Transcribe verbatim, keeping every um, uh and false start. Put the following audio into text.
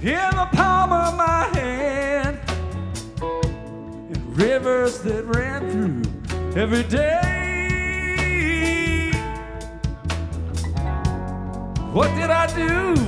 in the palm of my hand, and rivers that ran through every day. What did I do